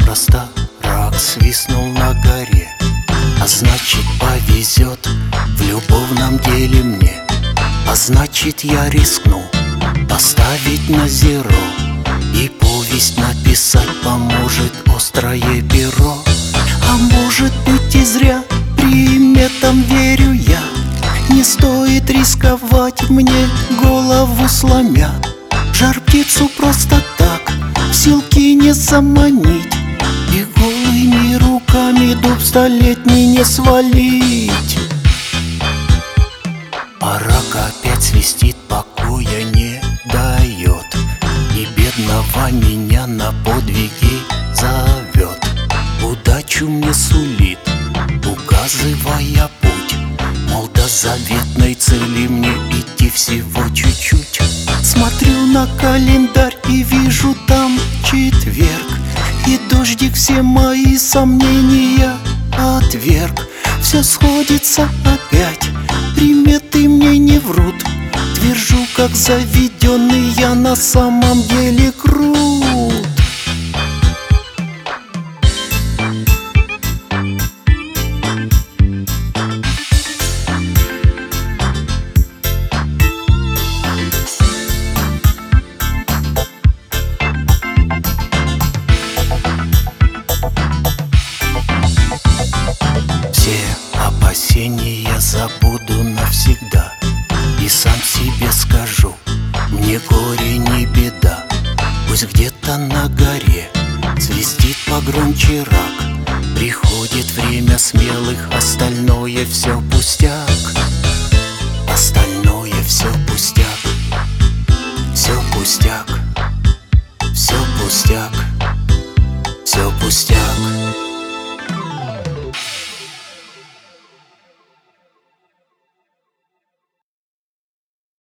неспроста рак свистнул на горе, а значит повезет в любовном деле мне. А значит я рискну поставить на зеро, и повесть написать поможет острое перо. А может быть и зря приметам верю я, не стоит рисковать мне, голову сломя. Жар-птицу просто так в силки не заманить, и голыми руками дуб столетний не свалить. А рак опять свистит, покоя не дает, и бедного меня на подвиги зовет. Удачу мне сулит, указывая путь, мол, до заветной цели мне идти всего чуть-чуть. Смотрю на календарь и вижу там четверг, и дождик все мои сомнения отверг. Все сходится опять, приметы мне не врут, твержу, как заведенный, я на самом деле крут. Все опасения забуду навсегда, и сам себе скажу: мне горе не беда. Пусть где-то на горе свистит погромче рак, приходит время смелых, остальное все пустяк. Остальное все пустяк, все пустяк, все пустяк, все пустяк.